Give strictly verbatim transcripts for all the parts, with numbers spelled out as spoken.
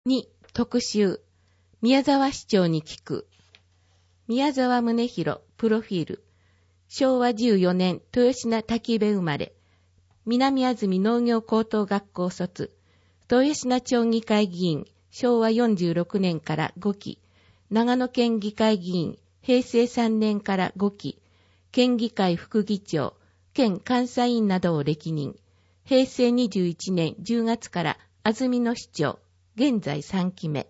に、特集。宮沢市長に聞く。宮沢宗弘、プロフィール。しょうわじゅうよねん、豊品滝部生まれ。南安住農業高等学校卒。豊品町議会議員、しょうわよんじゅうろくねんからごき。長野県議会議員、へいせいさんねんからごき。県議会副議長、県監査委員などを歴任。へいせいにじゅういちねんじゅうがつから安曇野市長、現在さんきめ。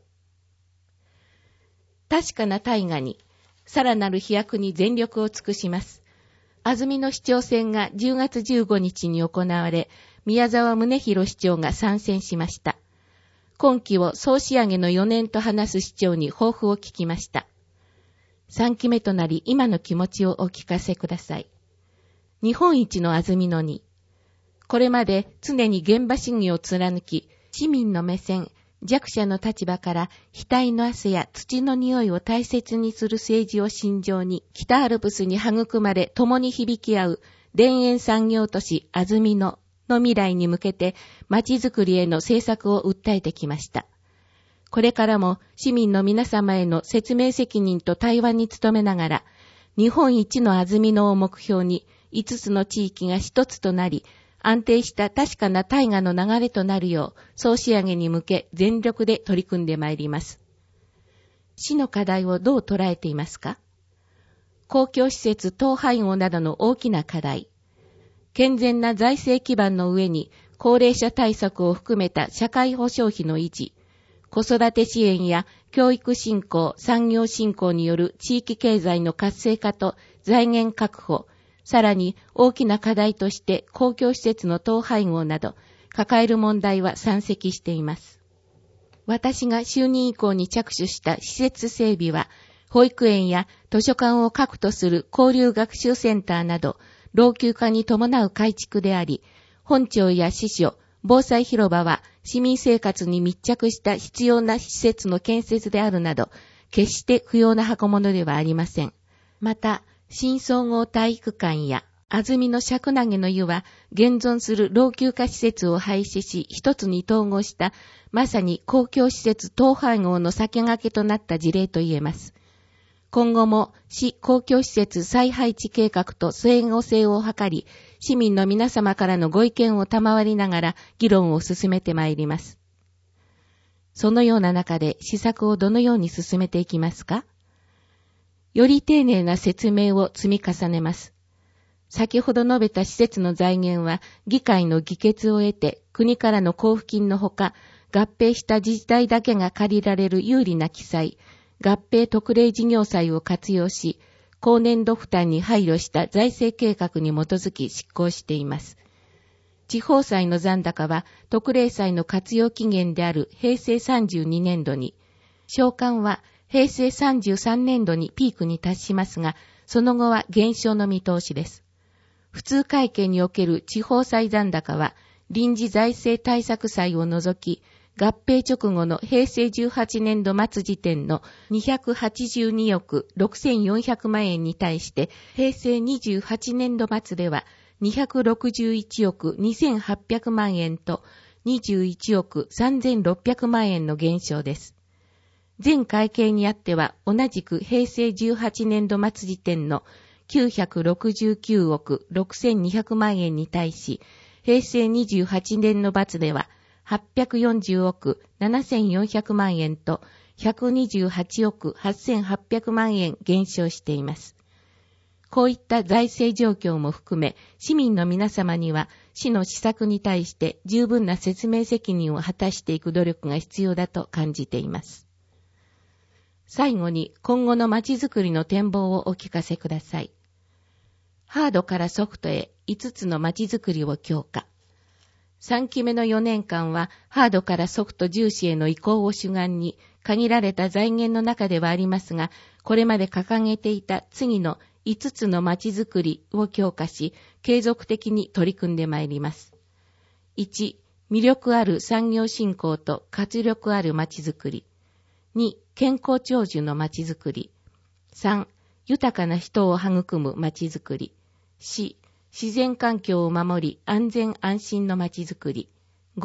確かな大河に、さらなる飛躍に全力を尽くします。安曇野市長選がじゅうがつじゅうごにちに行われ、宮沢宗弘市長が参戦しました。今期を総仕上げのよねんと話す市長に抱負を聞きました。さんきめとなり、今の気持ちをお聞かせください。日本一の安曇野に、これまで常に現場主義を貫き、市民の目線、弱者の立場から額の汗や土の匂いを大切にする政治を信条に、北アルプスに育まれ共に響き合う田園産業都市安曇野の未来に向けて街づくりへの政策を訴えてきました。これからも市民の皆様への説明責任と対話に努めながら、日本一の安曇野を目標にいつつの地域が一つとなり、安定した確かな大河の流れとなるよう、総仕上げに向け全力で取り組んでまいります。市の課題をどう捉えていますか？公共施設統廃合などの大きな課題。健全な財政基盤の上に、高齢者対策を含めた社会保障費の維持、子育て支援や教育振興、産業振興による地域経済の活性化と財源確保、さらに大きな課題として公共施設の統廃合など抱える問題は山積しています。私が就任以降に着手した施設整備は保育園や図書館を核とする交流学習センターなど老朽化に伴う改築であり、本庁や支所、防災広場は市民生活に密着した必要な施設の建設であるなど決して不要な箱物ではありません。また、新総合体育館や安曇野尺投げの湯は現存する老朽化施設を廃止し一つに統合したまさに公共施設統廃合の先駆けとなった事例と言えます。今後も市公共施設再配置計画と整合性を図り、市民の皆様からのご意見を賜りながら議論を進めてまいります。そのような中で施策をどのように進めていきますか？より丁寧な説明を積み重ねます。先ほど述べた施設の財源は議会の議決を得て国からの交付金のほか合併した自治体だけが借りられる有利な記載、合併特例事業債を活用し、高年度負担に配慮した財政計画に基づき執行しています。地方債の残高は特例債の活用期限であるへいせいさんじゅうにねんどに、償還はへいせいさんじゅうさんねんどにピークに達しますが、その後は減少の見通しです。普通会計における地方債残高は、臨時財政対策債を除き、合併直後のへいせいじゅうはちねんど末時点のにひゃくはちじゅうにおくろくせんよんひゃくまんえんに対して、へいせいにじゅうはちねんど末ではにひゃくろくじゅういちおくにせんはっぴゃくまんえんとにじゅういちおくさんぜんろっぴゃくまんえんの減少です。全会計にあっては同じくへいせいじゅうはちねんど末時点のきゅうひゃくろくじゅうきゅうおくろくせんにひゃくまんえんに対し、へいせいにじゅうはちねんど末でははっぴゃくよんじゅうおくななせんよんひゃくまんえんとひゃくにじゅうはちおくはっせんはっぴゃくまんえん減少しています。こういった財政状況も含め、市民の皆様には市の施策に対して十分な説明責任を果たしていく努力が必要だと感じています。最後に今後のまちづくりの展望をお聞かせください。ハードからソフトへいつつのまちづくりを強化。さんきめのよねんかんはハードからソフト重視への移行を主眼に限られた財源の中ではありますが、これまで掲げていた次のいつつのまちづくりを強化し、継続的に取り組んでまいります。いち、魅力ある産業振興と活力あるまちづくり。に、健康長寿のまちづくり。さん、豊かな人を育むまちづくり。よん、自然環境を守り安全安心のまちづくり。ご、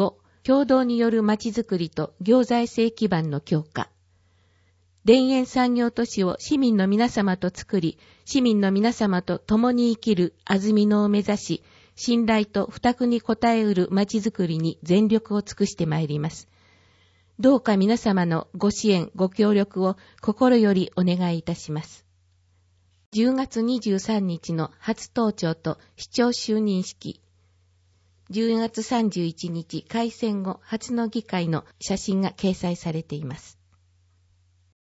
共同によるまちづくりと行財政基盤の強化。田園産業都市を市民の皆様と作り、市民の皆様と共に生きる安曇野を目指し、信頼と負託に応えうるまちづくりに全力を尽くしてまいります。どうか皆様のご支援、ご協力を心よりお願いいたします。じゅうがつにじゅうさんにちの初登庁と市長就任式、じゅうがつさんじゅういちにち改選後初の議会の写真が掲載されています。